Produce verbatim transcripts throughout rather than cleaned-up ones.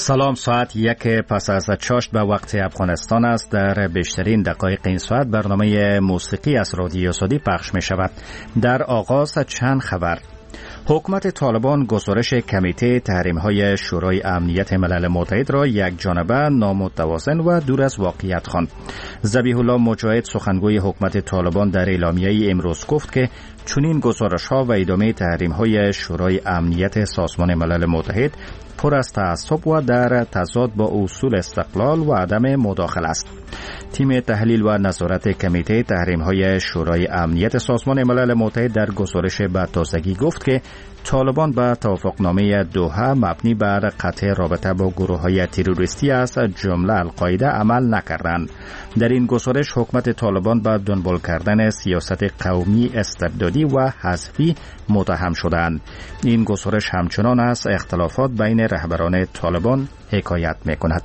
سلام، ساعت یک پس از چاشت به وقت افغانستان است. در بیشترین دقایق این ساعت برنامه موسیقی از رادیو آزادی پخش می شود. در آغاز چند خبر. حکومت طالبان گزارش کمیته تحریم‌های شورای امنیت ملل متحد را یک جانبه، نامتوازن و دور از واقعیت خواند. ذبیح الله مجاهد، سخنگوی حکومت طالبان، در اعلامیه‌ای امروز گفت که چنین گزارش‌ها و ادامه تحریم‌های شورای امنیت سازمان ملل متحد پر از تعصب و در تضاد با اصول استقلال و عدم مداخله است. تیم تحلیل و نظارت کمیته تحریم‌های شورای امنیت سازمان ملل متحد در گزارش به تازگی گفت که طالبان به توافقنامه دوحه مبنی بر قطع رابطه با گروه‌های تروریستی از جمله القاعده عمل نکردند. در این گزارش حکومت طالبان به دنبال کردن سیاست قومی استبدادی و حذفی متهم شدند. این گزارش همچنان از اختلافات بین رهبران طالبان حکایت می‌کند.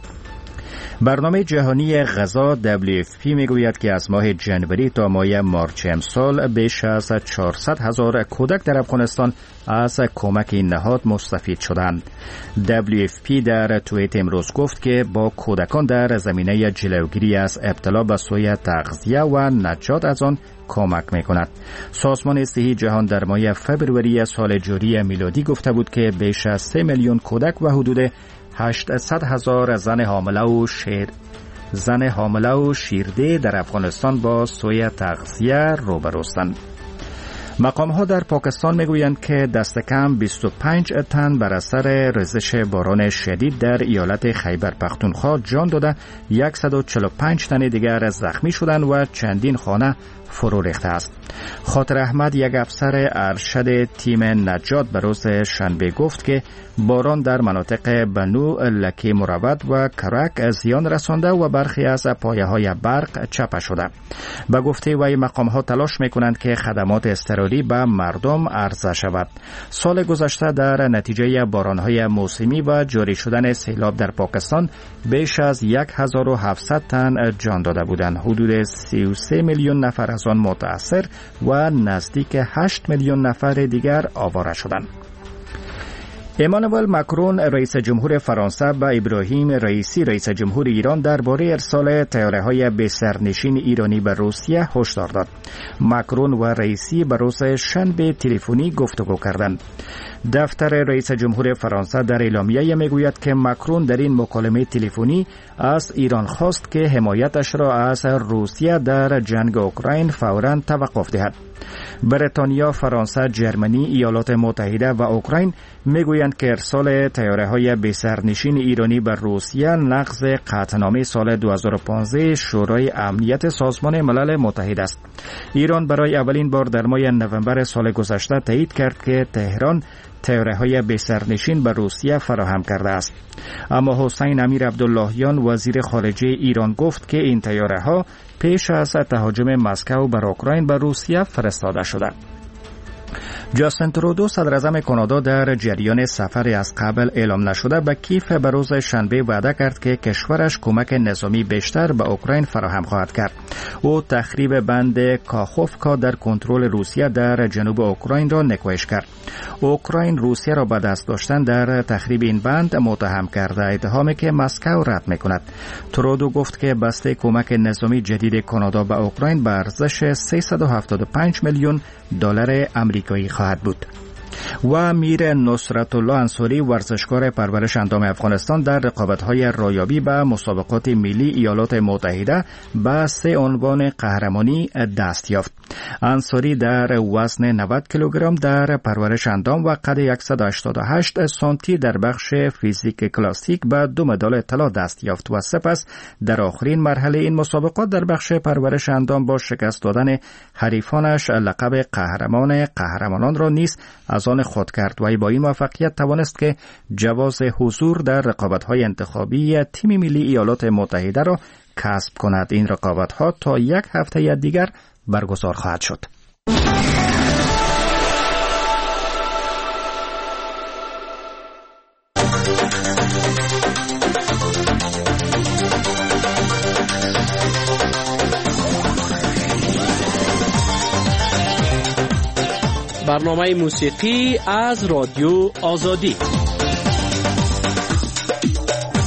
برنامه جهانی غذا دبلیو اف پی میگوید که از ماه جنوری تا ماه مارچ امسال بیش از چهارصد هزار کودک در افغانستان از کمک این نهاد مستفید شدند. دبلیو اف پی در توییت امروز گفت که با کودکان در زمینه جلوگیری از ابتلا به سوی تغذیه و نجات از آن کمک میکند. سازمان صحی جهان در ماه فبروری سال جاری میلادی گفته بود که بیش از سه میلیون کودک و حدود هشتصد هزار زن حامله و شیر زن حامله و شیرده در افغانستان با سوی تغذیه روبروستند. مقام‌ها در پاکستان میگویند که دست کم بیست و پنج تن بر اثر ریزش باران شدید در ایالت خیبر پختونخوا جان داده، صد و چهل و پنج تن دیگر زخمی شدند و چندین خانه فرو ریخته است. خاطر احمد، یک افسر ارشد تیم نجات، به روز شنبه گفت که باران در مناطق بنو لکی مروت و کرک زیان رسانده و برخی از پایه‌های برق چپه شده. به گفته وی مقام‌ها تلاش می‌کنند که خدمات اضطراری به مردم عرضه شود. سال گذشته در نتیجه باران‌های موسمی و جاری شدن سیلاب در پاکستان بیش از هزار و هفتصد تن جان داده بودند. حدود سی و سه میلیون نفر از آن متأثر و نزدیک هشت میلیون نفر دیگر آواره شدند. امانوئل ماکرون رئیس جمهور فرانسه به ابراهیم رئیسی رئیس جمهور ایران درباره ارسال طیاره‌های به سرنشین ایرانی به روسیه هشدار داد. ماکرون و رئیسی به روز شنبه تلفنی گفتگو کردند. دفتر رئیس جمهور فرانسه در اعلامیه میگوید که ماکرون در این مکالمه تلفنی از ایران خواست که حمایتش را از روسیه در جنگ اوکراین فوراً توقف دهد. بریتانیا، فرانسه، جرمنی، ایالات متحده و اوکراین میگویند که ارسال طیاره‌های به سرنشین ایرانی به روسیه نقض قطعنامه سال دو هزار و پانزده شورای امنیت سازمان ملل متحد است. ایران برای اولین بار در ماه نوامبر سال گذشته تایید کرد که تهران طیاره‌های به سرنشین به روسیه فراهم کرده است. اما حسین امیر عبداللهیان وزیر خارجه ایران گفت که این طیاره‌ها پیش از تهاجم مسکو بر اوکراین به روسیه فرستاده شده. جاستین ترودو، صدر اعظم کانادا، در جریان سفری از قبل اعلام نشده به کیف به روز شنبه وعده کرد که کشورش کمک نظامی بیشتر به اوکراین فراهم خواهد کرد. او تخریب بند کاخوفکا در کنترل روسیه در جنوب اوکراین را نکوهش کرد. اوکراین روسیه را به دست داشتن در تخریب این بند متهم کرده، اتهامی که مسکو رد میکند. ترودو گفت که بسته کمک نظامی جدید کانادا به اوکراین به ارزش سیصد و هفتاد و پنج میلیون دلار آمریکایی خواهد بود. و میر نصرت الله انصاری، ورزشکار پرورش اندام افغانستان، در رقابت‌های رایابی به مسابقات ملی ایالات متحده به سه عنوان قهرمانی دست یافت. انصاری در وزن نود کیلوگرم در پرورش اندام و قد صد و هشتاد و هشت سانتی در بخش فیزیک کلاسیک به دو مدال طلا دست یافت و سپس در آخرین مرحله این مسابقات در بخش پرورش اندام با شکست دادن حریفانش لقب قهرمان قهرمانان را نیز از آن خود کرد و با این موفقیت توانست که جواز حضور در رقابت‌های انتخابی تیم ملی ایالات متحده را کسب کند. این رقابت‌ها تا یک هفته دیگر برگزار خواهد شد. برنامه موسیقی از رادیو آزادی.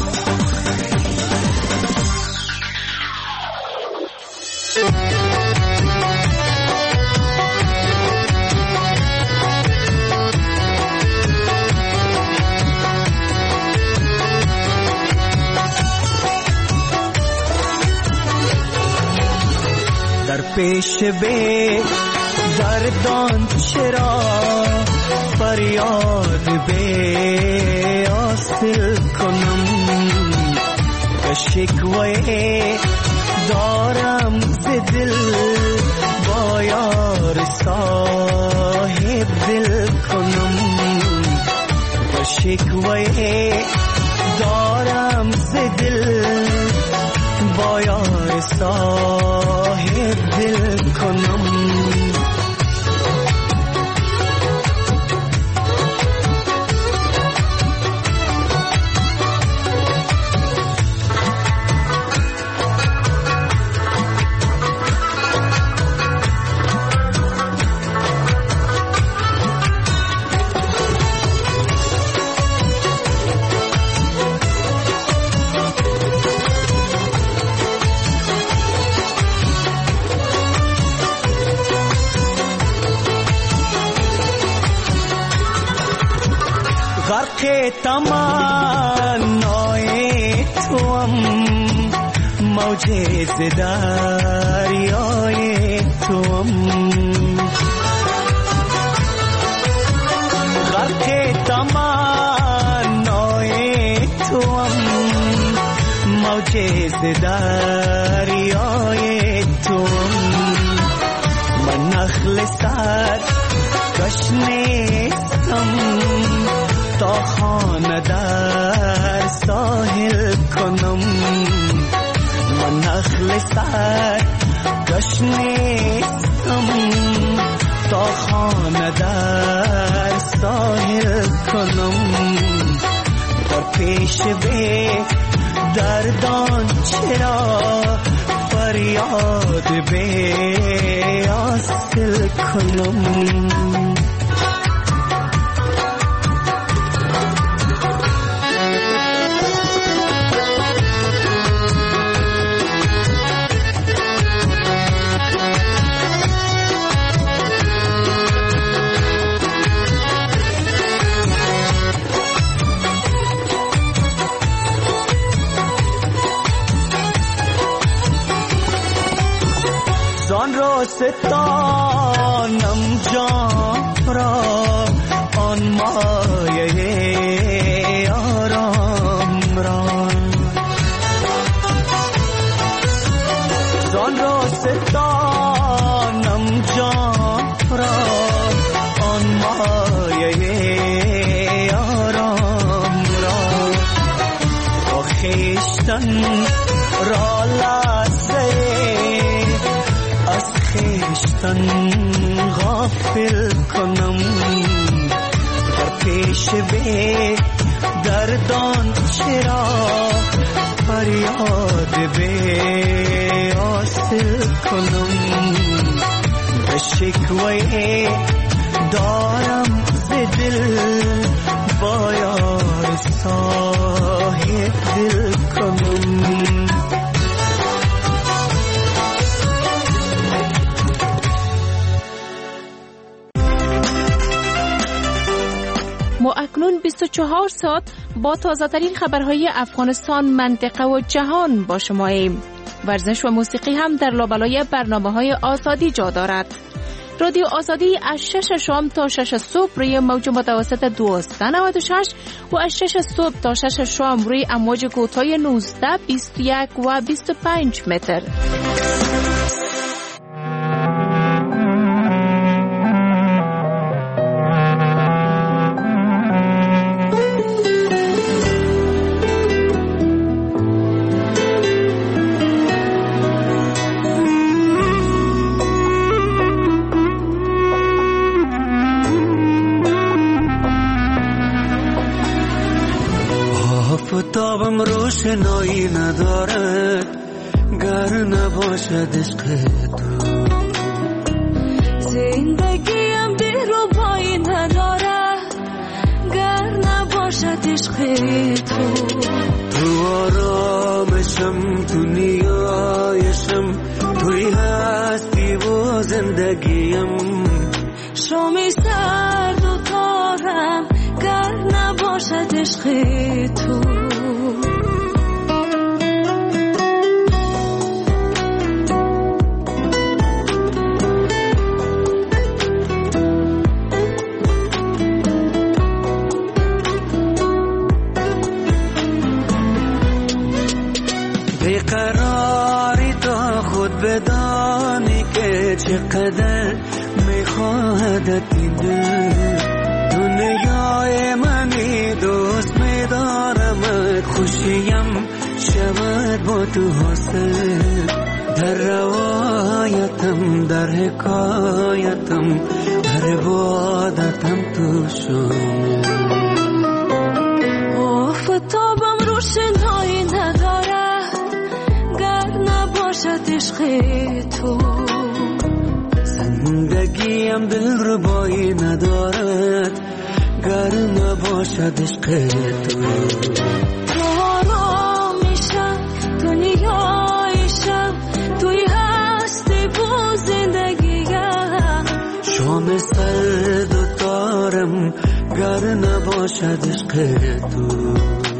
در پیش به دردان چرا فریاد به حاصل کنم، که شکوه دارم ز دل با یار صاحب دل کنم، که شکوه دارم ز دل با یار صاحب دل کنم. غرق تمنای توام، موج ز دریای توام، غرق تمنای توام، موج ز دریای توام. من نخل سر گشنستم تا خانه در ساحل کنم، من نخل سر گشنستم تا خانه در ساحل کنم. در پیش به دردان چرا فریاد به حاصل کنم. زان را ستانم جان را آن مایه آرام را، زان را ستانم جان را آن مایه آرام را. با خویشتن را لحظه از خویشتن غافل کنم، در پیش به دردان چرا فریاد به حاصل کنم. به شکوه دارم ز دل با یار صاحب دل کنم. ما اکنون بیست و چهار ساعت با تازه ترین خبرهای افغانستان، منطقه و جهان با شماییم. ورزش و موسیقی هم در لابلای برنامه‌های آزادی جا دارد. رادیو آزادی از شش شام تا شش صبح روی موج متوسط دویست و نود و شش و از شش صبح تا شش شام روی امواج کوتاه نوزده، بیست و یک و بیست و پنج متر. آفتابم روشنایی ندارد گر نباشد عشق تو، زندگیم دلربایی ندارد گر نباشد عشق تو. تو آرامشم، تو نیایشم، توی هستی و زندگیم. شامی سرد و تارم گر نباشد عشق تو. بیقراری تا خود بدانی که چقدر میخواهدت این دل. دنیای منی دوست میدارمت، خوشیم شود با تو حاصل. در روایتم در حکایتم در عبادتم تو شامل. آفتابم روشنایی نداره گر نباشد عشق تو. زندگیم دلربایی ندارد گر نباشد عشق تو. آرامیشم دنیایشم توی هستی با زندگیم. شام سرد و تارم گر نباشد عشق تو.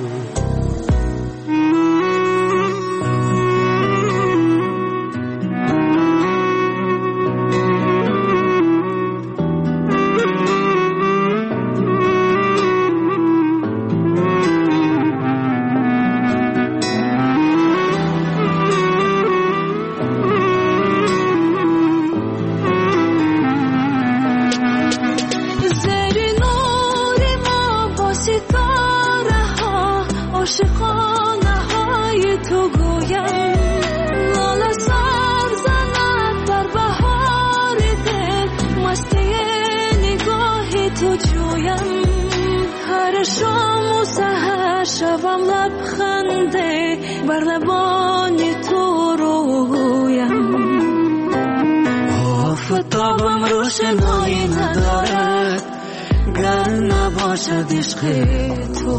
آفتابم روشنایی ندارد گر نباشد عشق تو.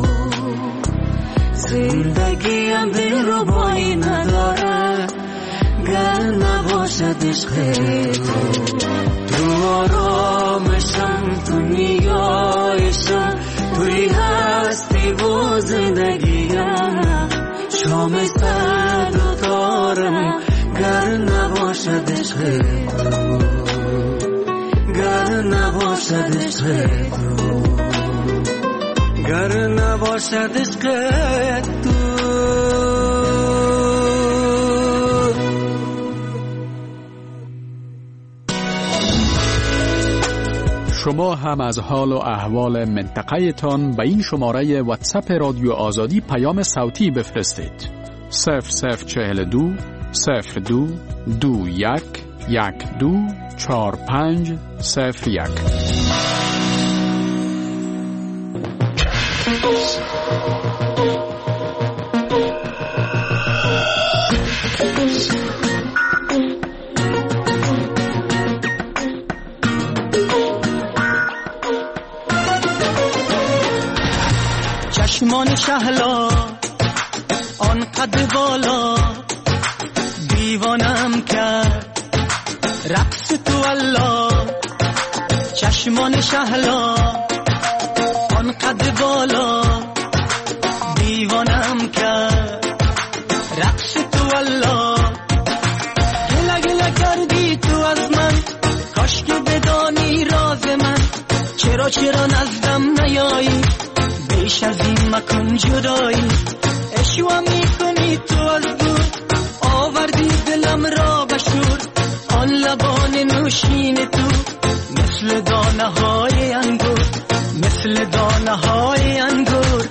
زندگیم دلربایی ندارد گر نباشد عشق تو. تو آرامشم تو نیایشم توی هستی و زندگیم. شام سرد و تارم گر نباشد عشق تو. گر نباشد عشق تو. گر نباشد عشق تو. شما هم از حال و احوال منطقه تان به این شماره واتساپ رادیو آزادی پیام صوتی بفرستید. صفر صفر چهل دو صفر دو دو یک یک دو چهار پنج صفر یک. چشمان شهلا آن قد بالا دیوانم کرد رقص تو الله. چشمان شهلا آن قد بالا دیوانم کرد رقص تو الله. گله گله کردی تو از من کاش که بدانی راز من. چرا چرا نزدم نیایی بیش از این مکن جدایی. اشوا میکنی تو از دور آوردی دلم را بشور. آن لبان نوشین تو مثل دانه های انگور مثل دانه های انگور.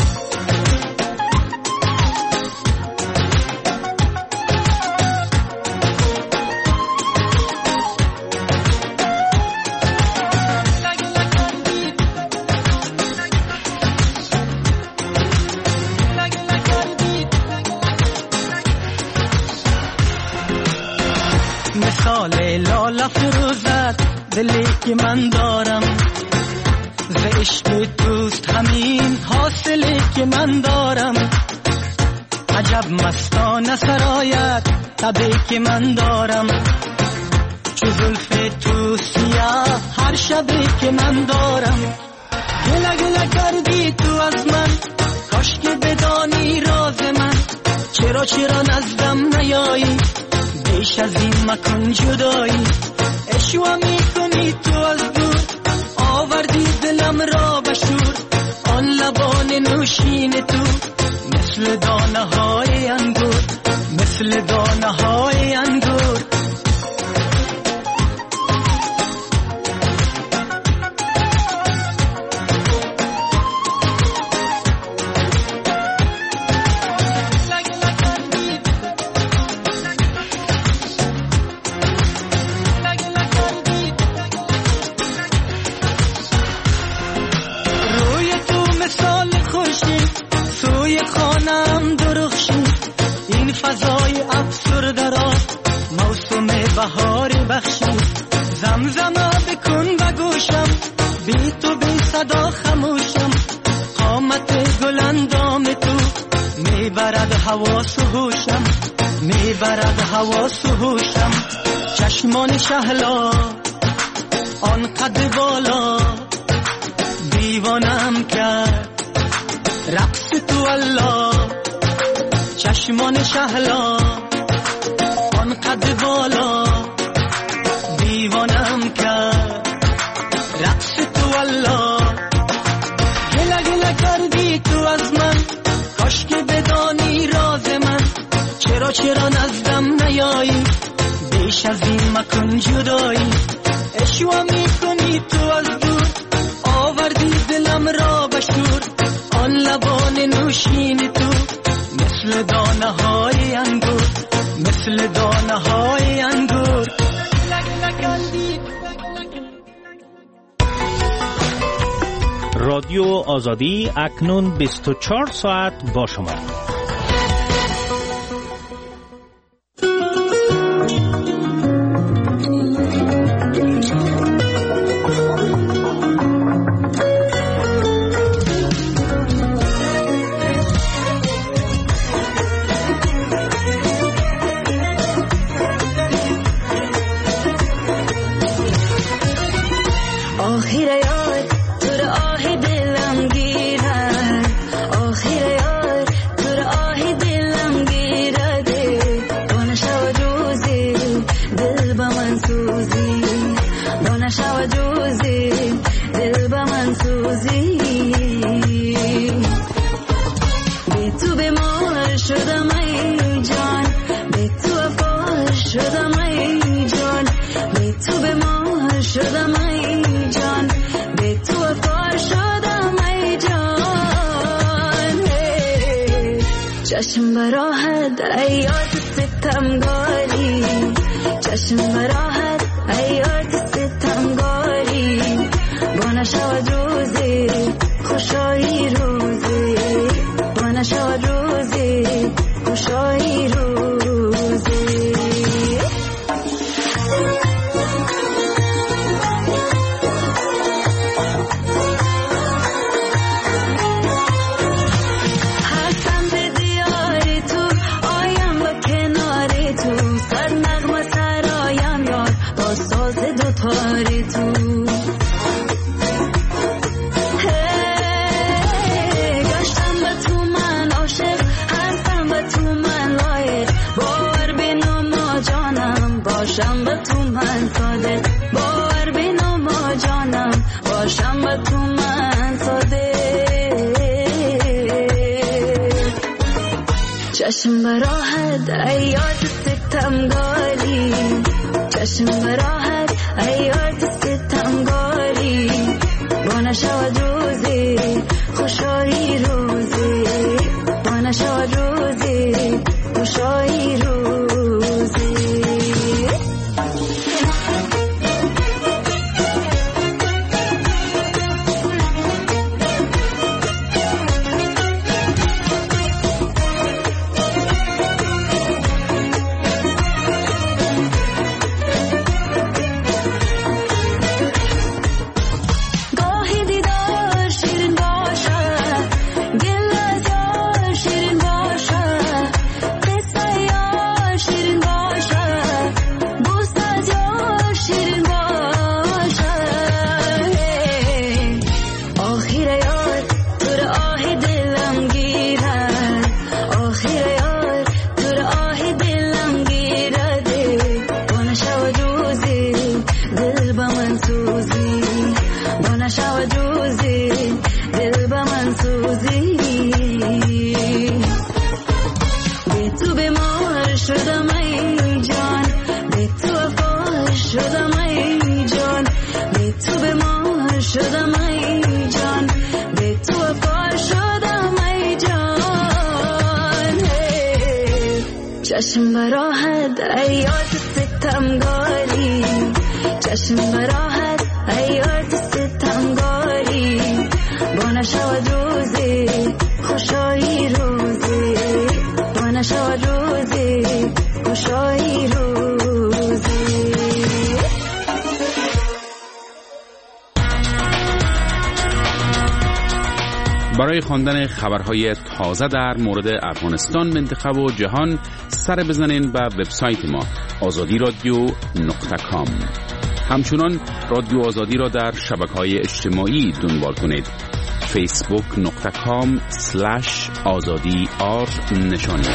مثال لاله فروزد دلی که من دارم ز عشق دوست همین حاصلی که من دارم. عجب مستانه سرایت تبی که من دارم که من دارم. گله گله کردی تو از من، کاش که بدانی راز من. چرا چرا نزدم نیایی، بیش از این مکن جدایی. اشوا میکنی تو از دور، آوردی دلم را بشور. آن لبان نوشین تو مثل دانه های انگور، مثل دانه های انگور. فضای افسرده را موسم بهاری بخشید. زمزمه بکن و گوشم، بی تو بی صدا خموشم. قامت گل اندام تو میبرد حواس و هوشم، میبرد حواس و هوشم. چشمان شهلا آن قد بالا دیوانم کرد، رقص تو الله. چشمان شهلا آن قد بالا دیوانم کرد، رقص تو الله. گله گله کردی تو از من، کاش که بدانی راز من. چرا چرا نزدم نیایی، بیش از این مکن جدایی. اشوا میکنی تو از دور، آوردی دلم را بشور. آن لبان نوشین تو مثل دانه های انگور، مثل دانه های انگور. رادیو آزادی اکنون بیست و چهار ساعت با شما. چشم براحت ایات ستمگاری، چشم براحت ایات ستمگاری. با نشود روزی خوشایی روزی، با نشود روزی خوشایی روزی. باشم به تو من صادق، باور بینو ما جانم. باشم به تو من صادق. چشم براحت ایات ستمگاری، چشم براحت ایات ستمگاری. با نشود روزی خوشایی روزی، با نشود روزی خوشایی روزی. روزی دل با من سوزی با نشود روزی دل با من سوزی به تو بیمار شدم ای جان به تو وفا شدم ای جان به تو بیمار شدم ای جان به تو وفا شدم ای جان چشم براحت ایات ستمگاری چشم براحت ایات ستمگاری با نشود روزی خوشایی روزی با نشود روزی خوشایی روزی. برای خواندن خبرهای تازه در مورد افغانستان، منطقه و جهان سر بزنین به وبسایت ما آزادی رادیو نقطه کام. همچنان رادیو آزادی را در شبکه‌های اجتماعی دنبال کنید. فیسبوک نقطه کام سلش آزادی آر نشانی.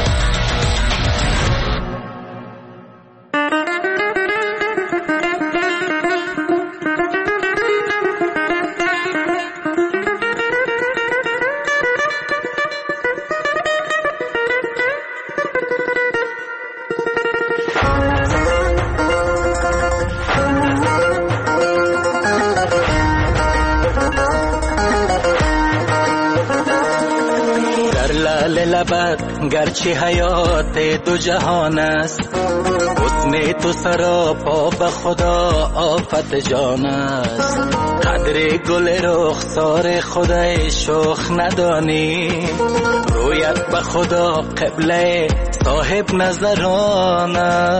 گرچه حیات دو جهان است حسن تو سراپا به خدا آفت جان است قدر گل رخسار خدای شوخ ندانی رویت به خدا قبله صاحب نظران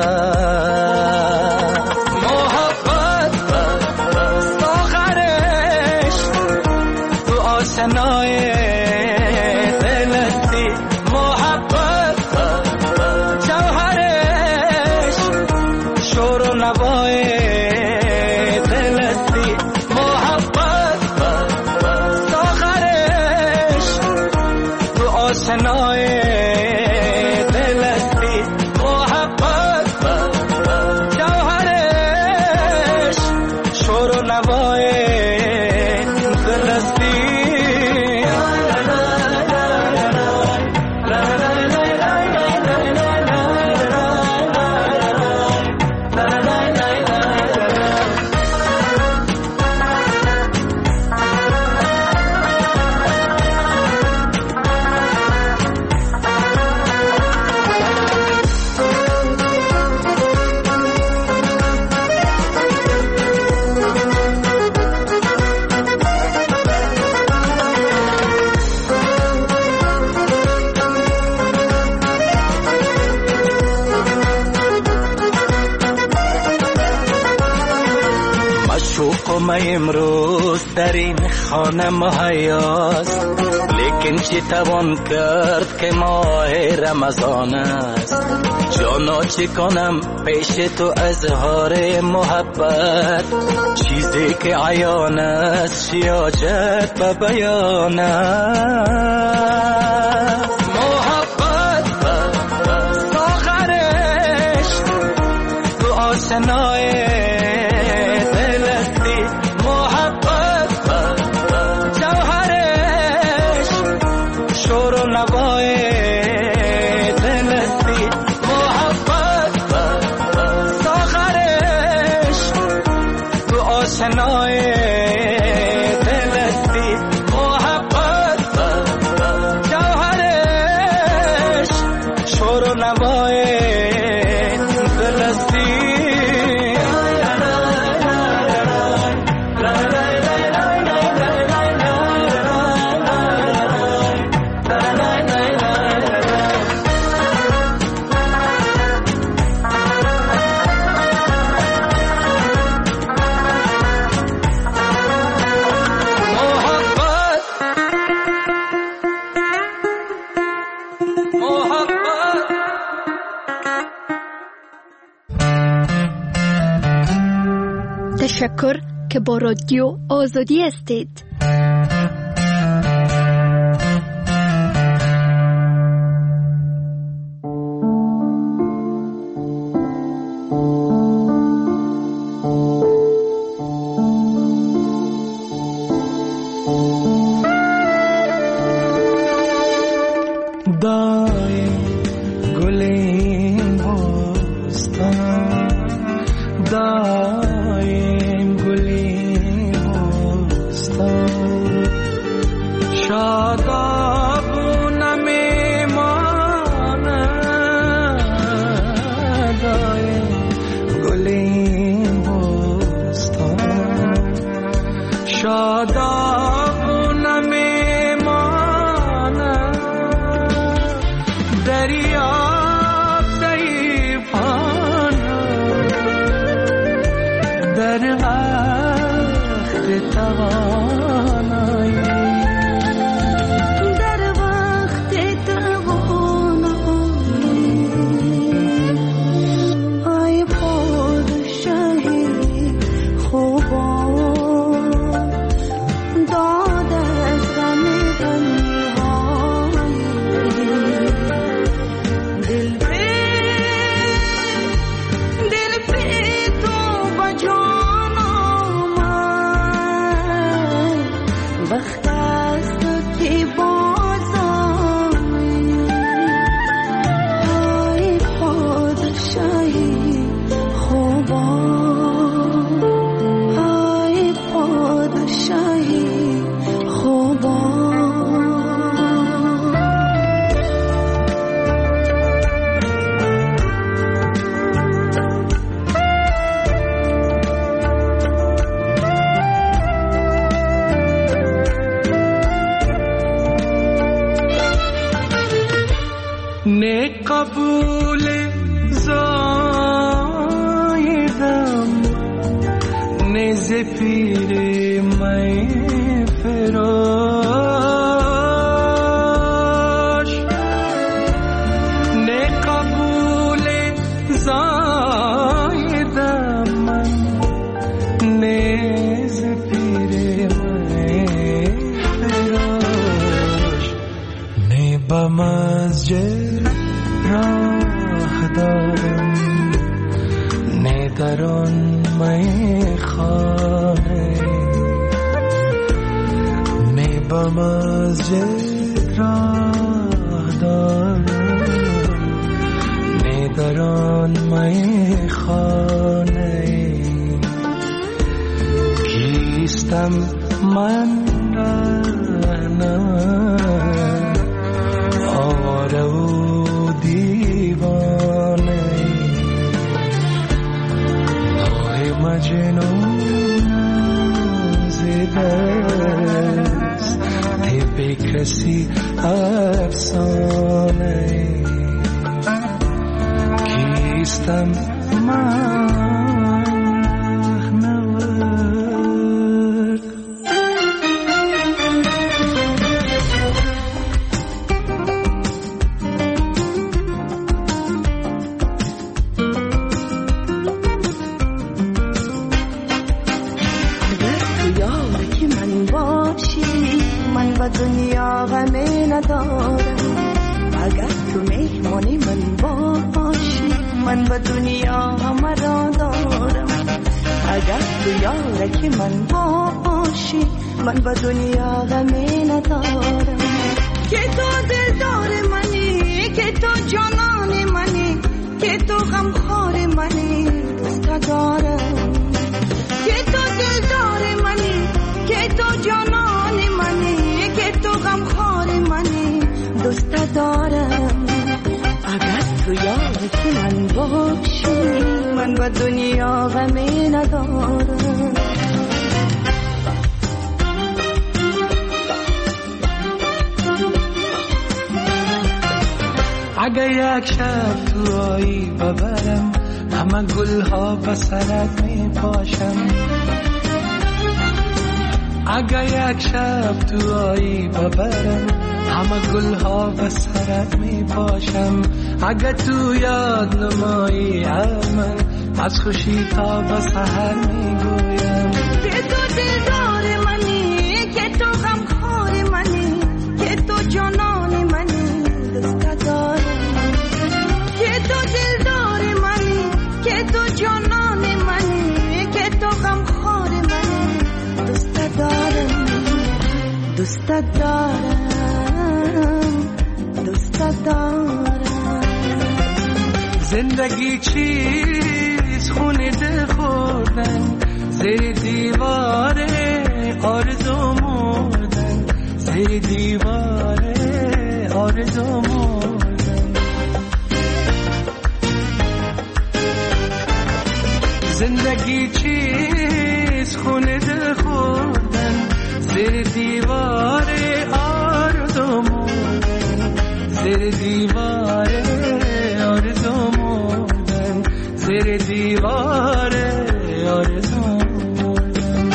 است محبت ساخرش تو آشنای امروز در این خانه مهیاست لیکن چی توان کرد که ماه رمضان است جانا چی کنم پیش تو اظهار محبت چیزی که عیان است شیاجت به بیان است محبت ساخرش تو آشنای تشکر که با رادیو آزادی هستید. دایم گلی بستان شادابونه میمانه دایم گلی بستان شادابونه میمانه دریا در وقت توانایی در وقت توانایی ای پادشاهی خوبان داد از غم تنهایی دل به دل به تو بجان وقت است که بازآیی ای پادشاهی خوبان ای پادشاهی خوبان نه قبول زایدم نه زپیر می فراش نه قبول زایدم نه زپیر می فراش نه بمسجد راه دارم نه در آن میخانه نه به مسجد راه دارم نه در آن میخانه کیستم من رهنم آواره و دیوانه آه مجنون زدست به کسی افسانه کیستم من و دنیا غمی ندارم اگر تو مهمانی من باشی من و دنیا همه را دارم اگر تو یارکی من باشی من و دنیا غمی ندارم که تو دلدار منی که تو جانان منی که تو غمخوار منی دوست دارم که تو دلدار منی که تو جانان منی که تو غمخوار منی دوست دارم اگر تو یارکی من باشی من و دنیا غمی ندارم اگه یک شب تو آیی ببرم همه گلها به سرت می پاشم اگه یک شب تو آیی ببرم همه گلها به سرت می پاشم اگه تو یاد نمایی من از خوشی تا به سحر می گویم که تو دلدار منی که تو غمخوار منی که تو جانان منی دوست دارم که تو دلدار منی که تو جانان منی که تو غمخوار منی دوست دارم دوست دارم دوست دارم زندگی چیز خونه دل خود آرزو مردن. زندگی چیز خونه دل خوردن، زیر دیوار آرزو مردن، زیر دیوار آرزو مردن، زیر دیوار آرزو مردن.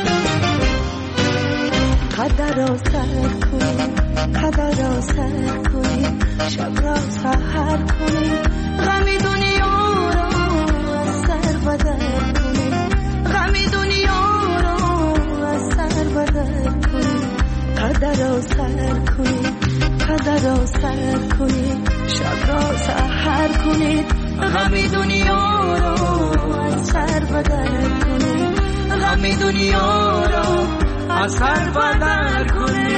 قدر را سر کنی، قدر را سر کنی، شب را سحر کنی، غمی دنیا را از سر بدر کنی، غمی دنیا را از سر بدر کنی. قدر را سر کنی، قدر را سر کنی، شب را سحر کنی، غمی دنیا را از سر بدر کنی، غمی دنیا را از سر بدر کنی.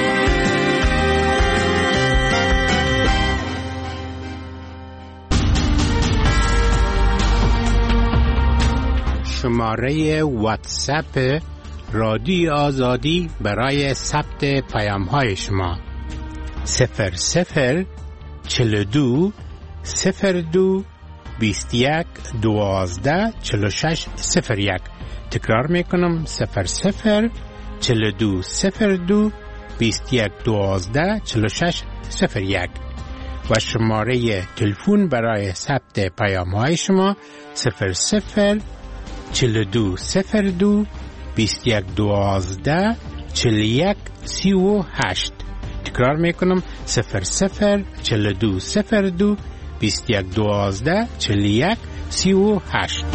شماره واتساپ رادیو آزادی برای ثبت پیام های شما صفر صفر چل دو صفر دو بیست یک دوازده چل شش صفر یک. تکرار میکنم صفر صفر چل دو صفر دو بیست یک دوازده چل شش صفر یک. و شماره تلفن برای ثبت پیام های شما صفر صفر چل دو صفر دو بیست یک دوازده چل یک سی و هشت. تکرار میکنم صفر صفر چل دو صفر دو بیست یک دوازده چل یک سی و هشت.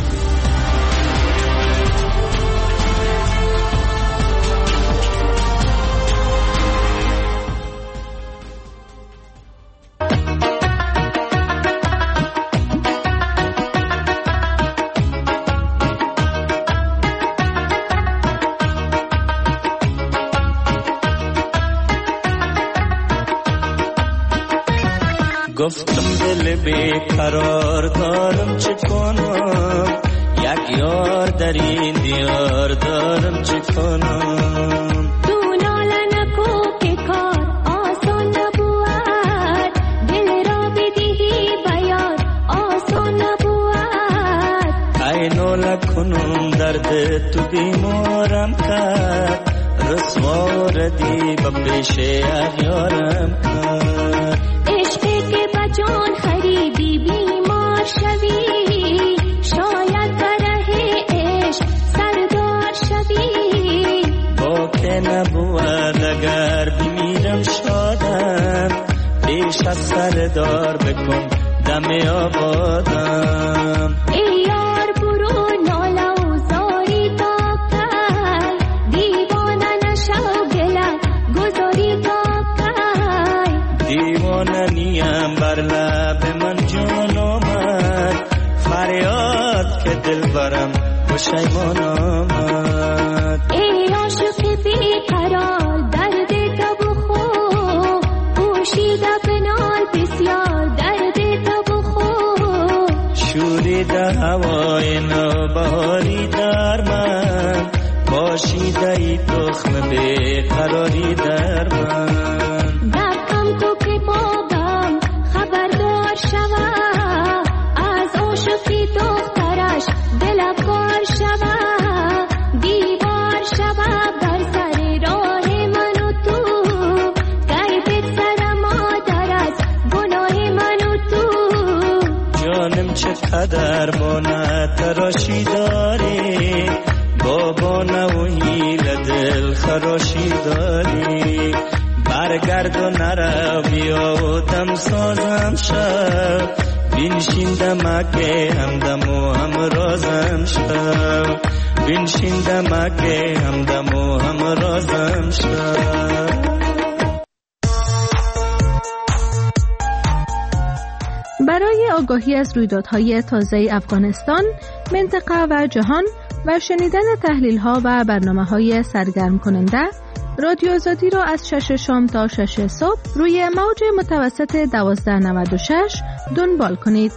گفتم دل بیقرار دارم چه کنم، یک یار در این دیار دارم چه کنم. تو ناله نکو که کار آسان نبود، دل را بدهی بیار آسان نبود. ای ناله کنم درد تو بیمارم کرد، رسوار دی بپیش اغیارم کرد. جان خریدی بیمار شوی، شاید بره عشق سردار شوی. با که نبود اگر بمیرم شادم، پیش از سردار بکن دم آبادم. ای یار برو ناله و زاری تا کی، دیوانه نشو گله گذاری تا کی. دیوانه نیم بر لب من جان آمد، فریاد که دل برم پشیمان آمد. ای عاشق بیقرار درد تو بخور، پوشیده بنال بسیار درد تو بخور. شوریده هوای نوبهاری در من، باشیده ای تخم بیقراری در من. دقم تو که بابم خبردار شوه، از عاشقی دخترش دل کار شوه. دیوار شوه بر سر راه من و تو، غیبت سر مادر از گناه من و تو. جانم چقدر بانه تراشی داری، بابا نو هیل دل خراشی داری. برگرد و نرو بیا و دم سازم شب، بینشین دمکه همدم و هم رازم شب، بینشین دمکه همدم و هم رازم شب. برای آگاهی از رویدادهای تازه افغانستان، منطقه و جهان و شنیدن تحلیل‌ها و برنامه‌های سرگرم کننده، رادیو آزادی را از شش شام تا شش صبح روی موج متوسط دوازده نود و شش دنبال کنید.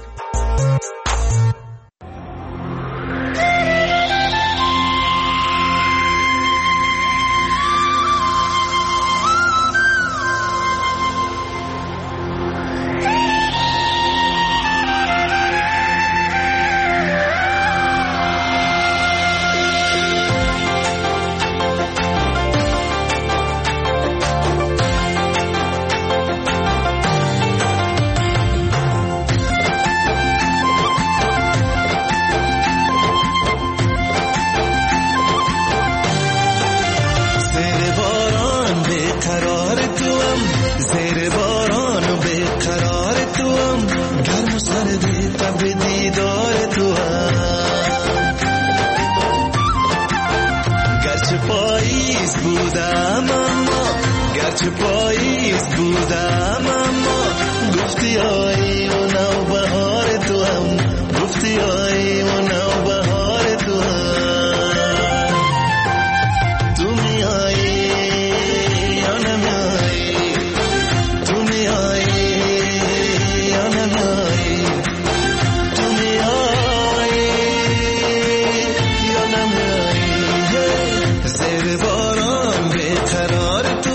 چه پاییز بودم اما گفتی آیی و نوبهار تو هم گفتی آیی و نوبهار تو هم تو میایی یا نمیایی تو میایی یا نمیایی تو میایی یا نمیایی زیر باران بیقرار تو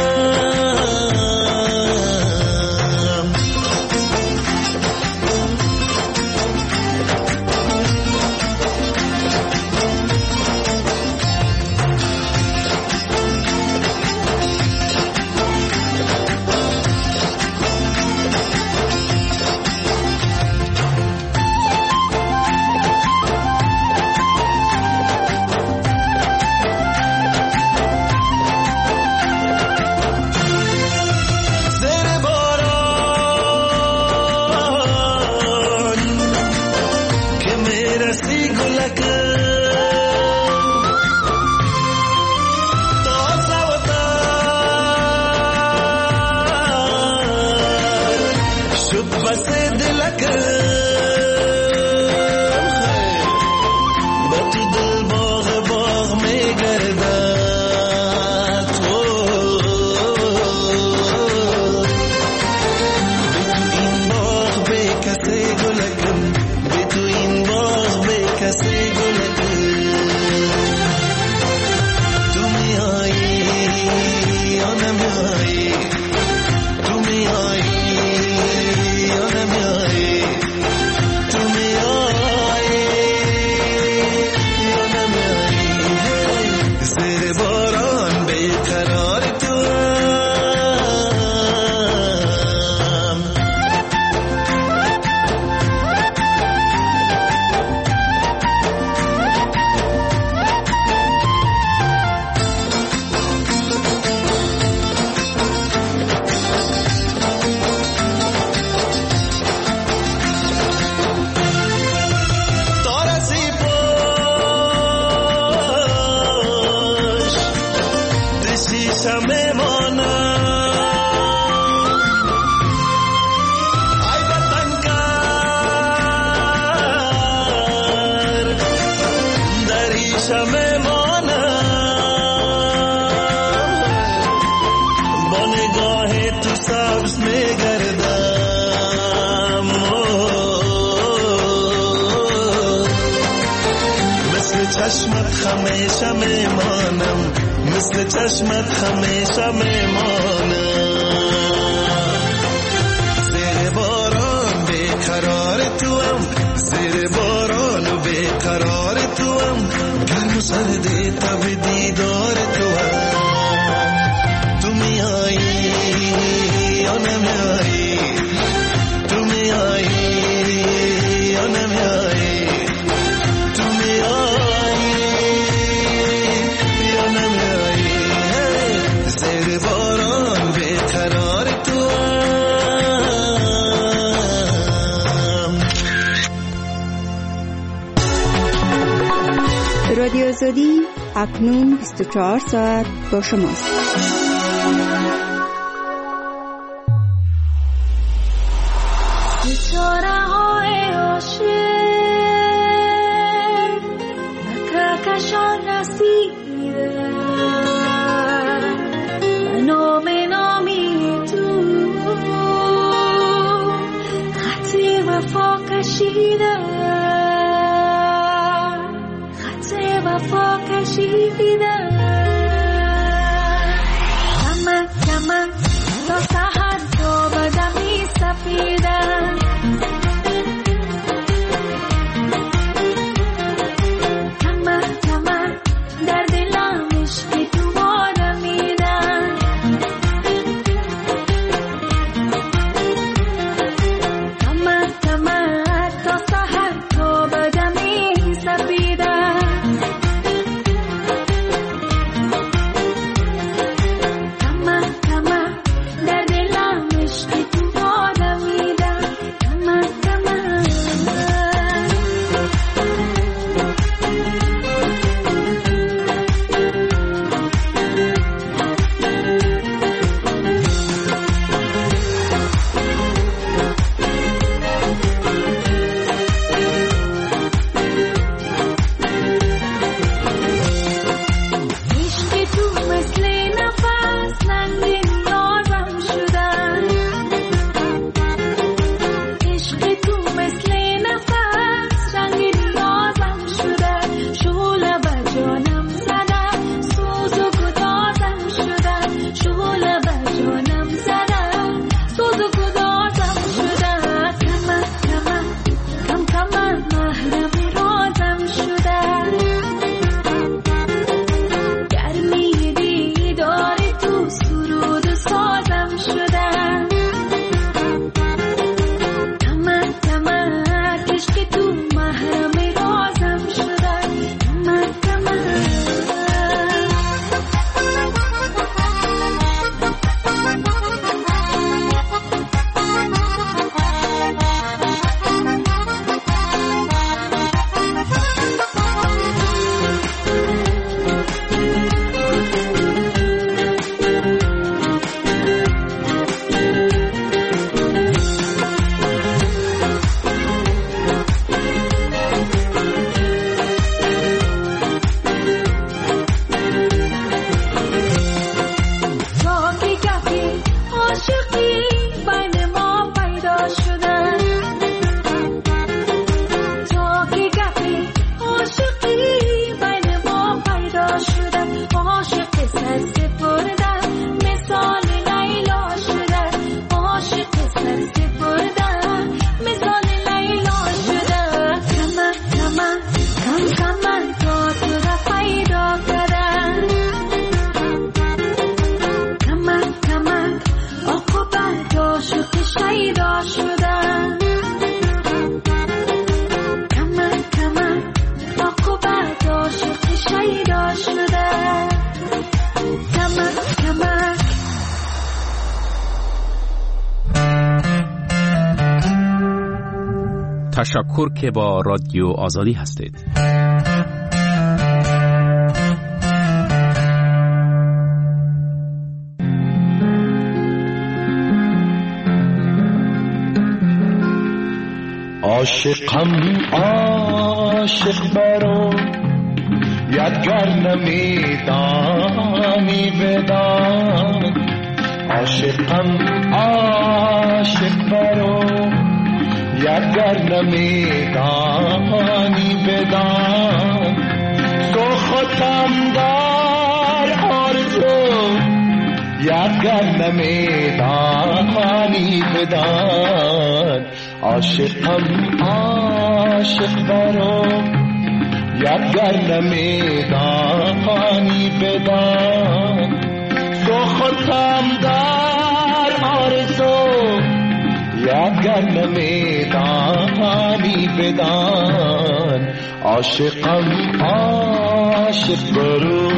چشمت همیشه میمانم مثل چشمت همیشه میمانم زیر باران بیقرار تو هم زیر باران و بیقرار تو هم گرم و سردی تب دیدار تو هم تو میایی یا نمیایی تو میایی یا نمیایی تو میایی یا نمیایی زیر باران بیقرار تو هم. رادیو آزادی اکنون بیست و چهار ساعت با شماست. Dami تشکر که با رادیو آزادی هستید. عاشقم عاشق برو یادگر نمیدانی بدان عاشقم عاشق برو یادگر نمیدانی بدان تو خودم در آرزو یادگر نمیدانی بدان عاشقم عاشق برو یادگر نمیدانی بدان تو خودم در آرزو یادگر نمیدانی بدان عاشقم عاشق برو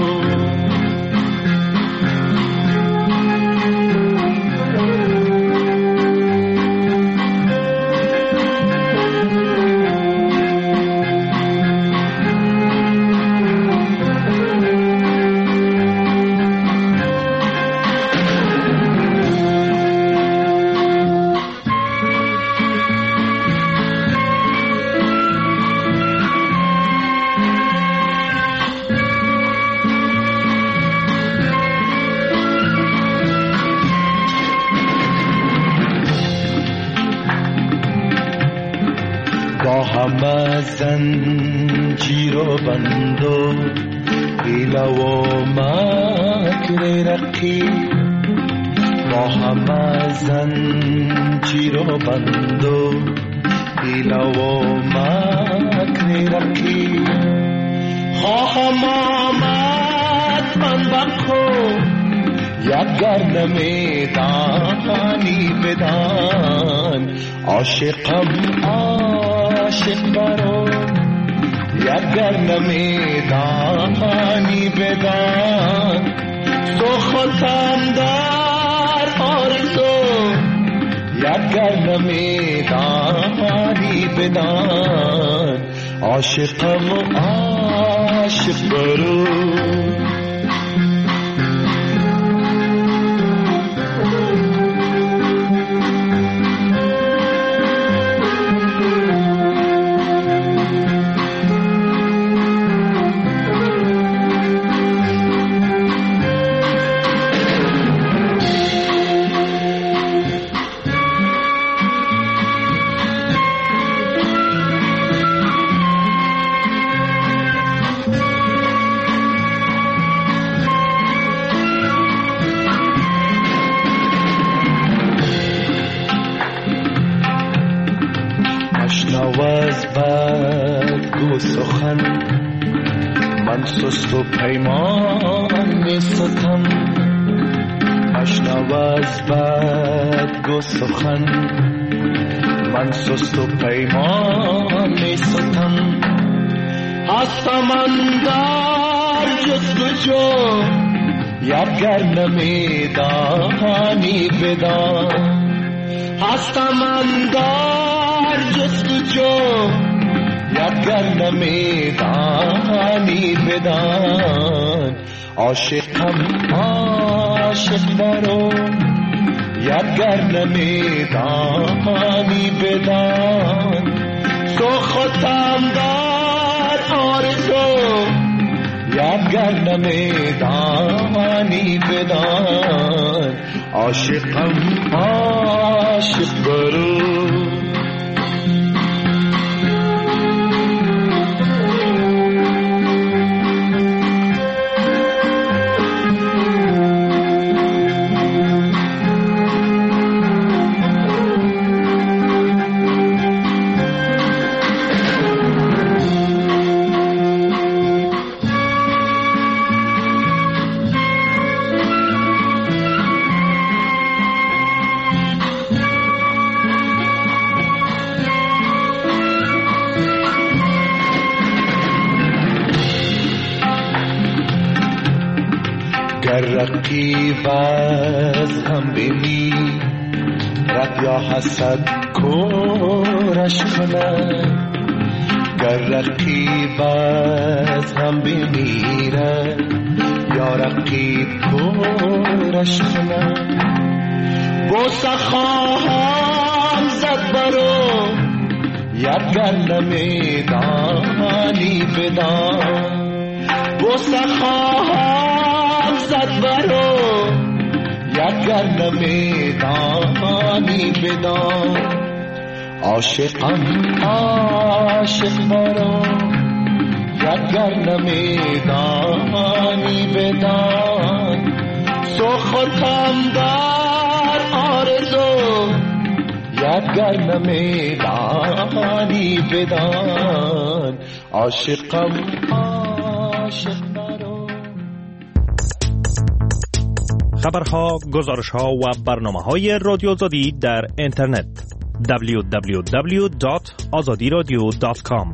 همه زنجیر و بند و حیله و مکر رقیب با همه زنجیر و بند و حیله و مکر رقیب خواهم آمد من بکو یادگر نمیدانی بدان عاشقم عاشق برو یادگر نمیدانی بدان تو خودم در آرزو یادگر نمیدانی بدان عاشقم عاشق برو نواز بد گو سخن من سست و پیمان می ستم نواز بد گو سخن من سست و پیمان می ستم هستم اندر جستجو یادگر نمیدانی بدان هستم اندر جستجو یادگر نمیدانی بدان عاشقم عاشق برو یادگر نمیدانی بدان تو خودم در آرزو یادگر نمیدانی بدان عاشقم عاشق برو رقیب از هم بینی رد یا حسد کورش کنم، گر رقیب از هم بمیره یا رقیب کورش کنم. بوسه خواهم زد برو یادگر نمیدانی بدان، بوسه خواهم زد برو یادگر نمیدانی بدان. عاشقم عاشق برو یادگر نمیدانی بدان. سوختم در آرزو یادگر نمیدانی بدان. عاشقم عاشق برو. خبرها، گزارشها و برنامه‌های رادیو آزادی در اینترنت دبلیو دبلیو دبلیو دات آزادی رادیو دات کام.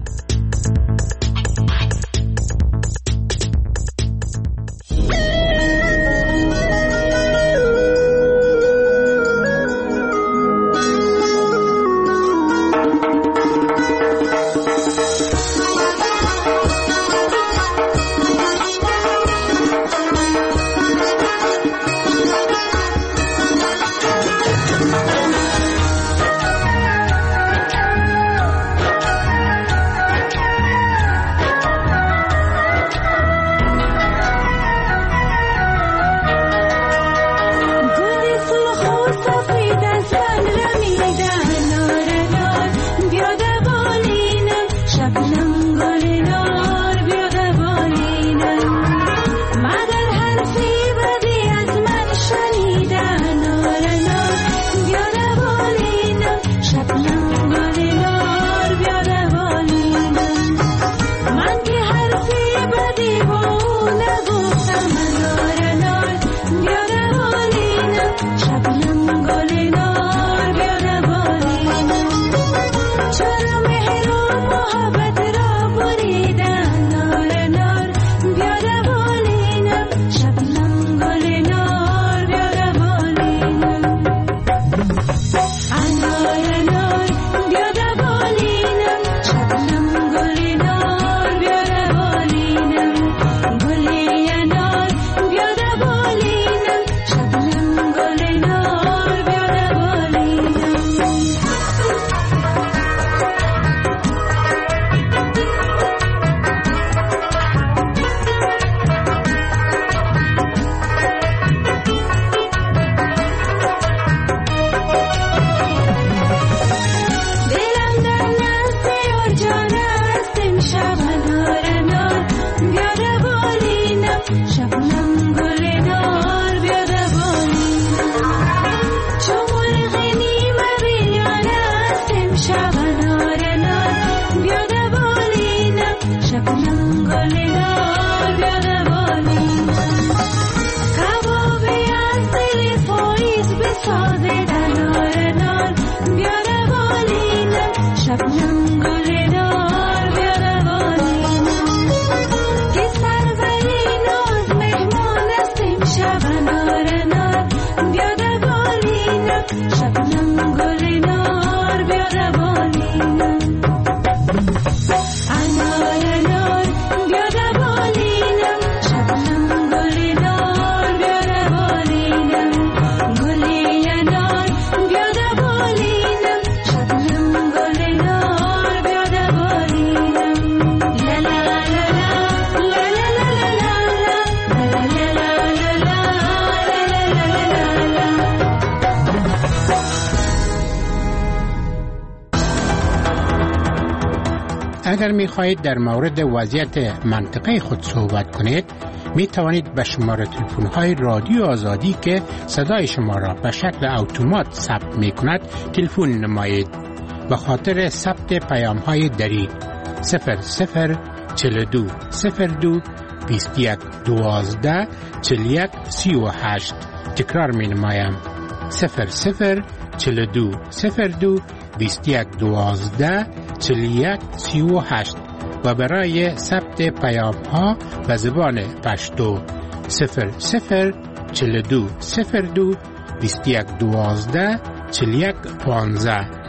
اگر می خواهید در مورد وضعیت منطقه خود صحبت کنید، می توانید به شماره تلفن های رادیو آزادی که صدای شما را به شکل اتومات ثبت می کند تلفن نمایید. به خاطر ثبت پیام های دری صفر صفر چهل و دو صفر دو بیست و یک دوازده چهل و یک سی و هشت. تکرار می نمایم صفر صفر چهل و دو صفر دو بیست و یک دوازده چهل و یک سی و هشت و برای ثبت پیام ها به زبان پشتو صفر صفر چهل و دو صفر دو بیست و یک دوازده چهل و یک پانزده.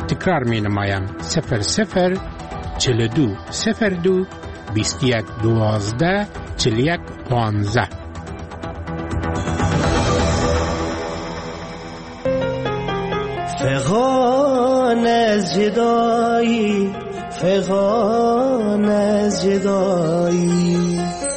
تکرار می نمایم صفر صفر چل دو صفر دو بیست یک دوازده چل یک پانزده. فغان از جدایی، فغان از جدایی،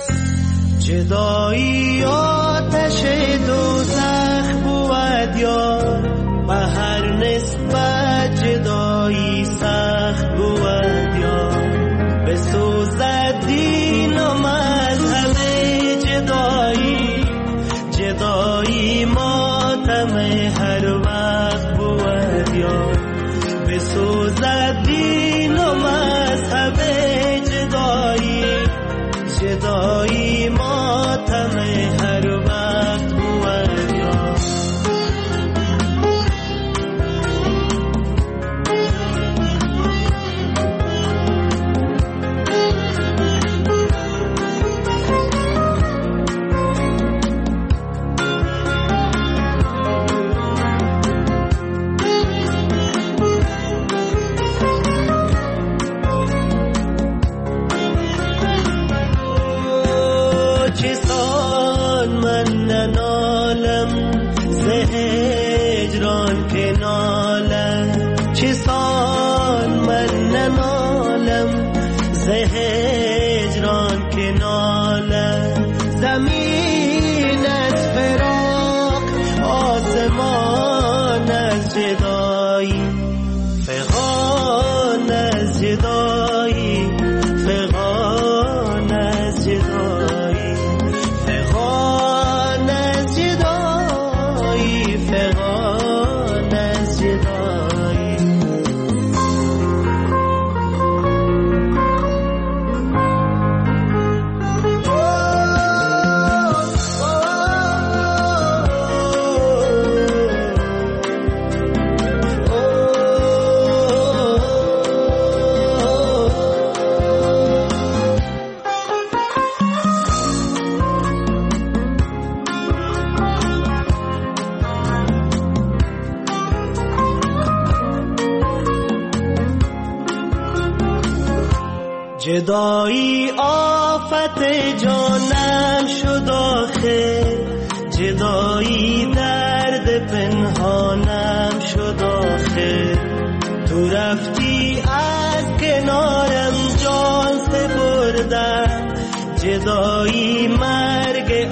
جدایی آتش دوزخ بود یار، به هر نسبت جدایی سخت بود یار، بسوزد دین و مذهب جدایی، جدایی ماتم هر وقت بود یار، بسوزد دین و مذهب جدایی، جدایی ماتم هر وقت بود یار. جدایی آفت جانم شد آخر، جدایی درد پنهانم شد آخر، تو رفتی از کنارم جان سپردم، جدایی مرگ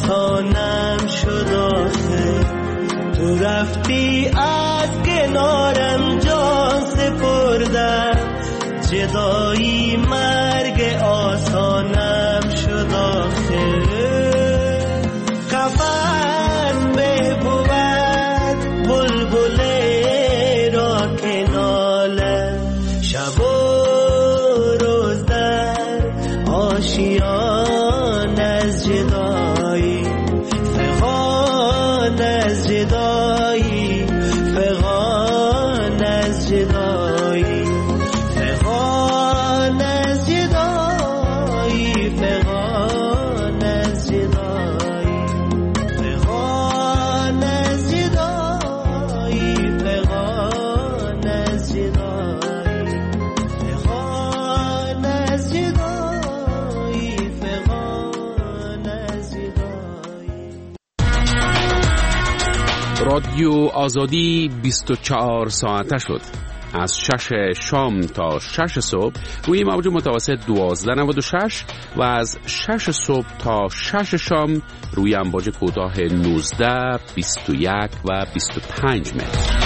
آسانم شد آخر، تو رفتی از کنارم جان سپردم، جدایی مرگ آسانم شد آخر، قفس به بود بلبله را که ناله، شب و روز در آشیان از جدایی، فغان از جدایی، فغان از جدایی، فغان از جدایی، فغان از جدایی، فغان از جدایی، فغان از جدایی، فغان از جدایی، فغان از جدایی. رادیو آزادی بیست و چهار ساعته شد. از شش شام تا شش صبح روی موج متوسط دوازده نود و شش و از شش صبح تا شش شام روی امواج کوتاه نوزده، بیست و یک و بیست و پنج متر.